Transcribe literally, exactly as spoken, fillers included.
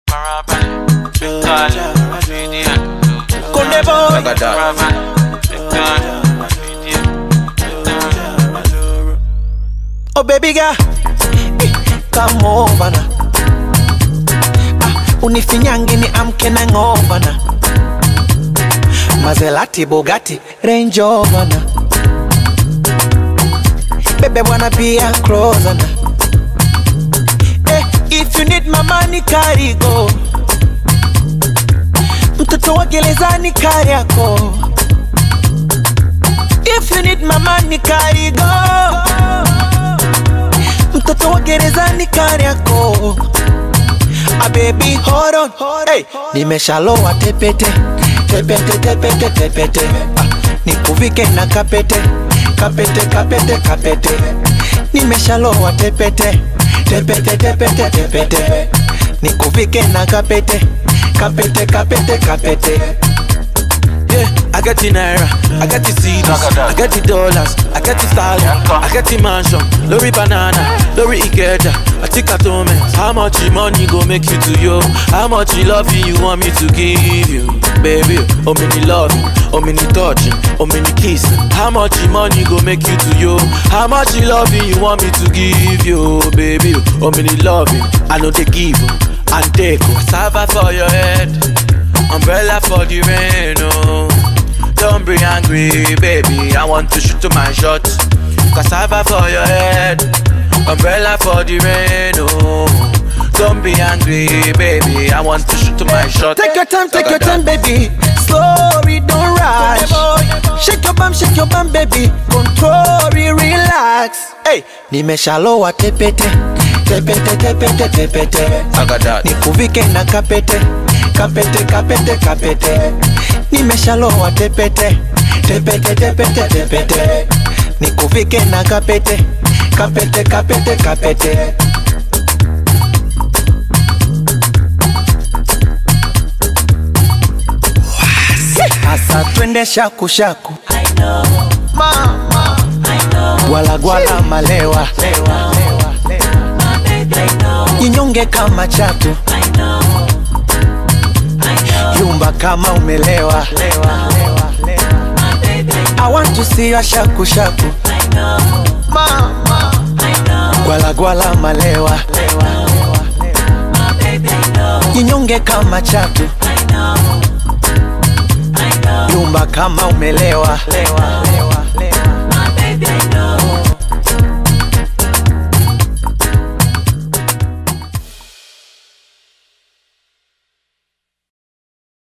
Konde boy. Oh baby girl, come over na. Ah, unifinyangi ni amke na ngova na. Maserati, Bugatti, Range Rover na. Baby wanna be a closer na. Eh, if you need my money carry go. Mtoto wa gerezani kari yako. If you need my money carry go. Mtoto wa gerezani kari yako. Ah baby hold on, hey, nimeshalowa tepete. Tepete tepete tepete. Ah, nikuvike na kapete. Kapete kapete kapete. Nimeshalowa tepete. Tepete tepete tepete. Nikuvike na kapete. Kapete, kapete, kapete. Yeah, I got the naira, I got the C Ds, I got the dollars, I got the style, I got the mansion, lorry banana, lorry ikeja, I take a tome. How much money go make you to you? How much love you want me to give you? Baby, oh many love, oh many touching, oh many kissing. How much money go make you to you? How much love you want me to give you? Baby, oh many loving, I know they give you. And take cassava for your head, umbrella for the rain, oh. Don't be angry, baby, I want to shoot to my shot. Cassava for your head, umbrella for the rain, oh. Don't be angry, baby, I want to shoot to my shot. Take your time, take your time, baby. Slowly, don't rush. Shake your bum, shake your bum, baby. Control, relax. Hey, nimeshalowa tepete. Tepete, tepete, tepete. Nikuvike na kapete. Kapete, kapete, kapete. Nimeshalowa tepete. Tepete, tepete, tepete. Nikuvike na kapete. Kapete, kapete, kapete. Asa twende shaku shaku. I know, Mama, I know. Gwala gwala malewa. Lewa, lewa, lewa. My baby, I know. Jinyonge kama chatu. I know, I know. Yumba kama umelewa. Lewa, lewa, lewa. My baby, I know. I want to see your shaku shaku. I know, Mama, I know. Gwala gwala malewa. Lewa, lewa, lewa. My baby, I know. Jinyonge kama chatu. I know, I know. Yumba kama umelewa. Lewa, lewa.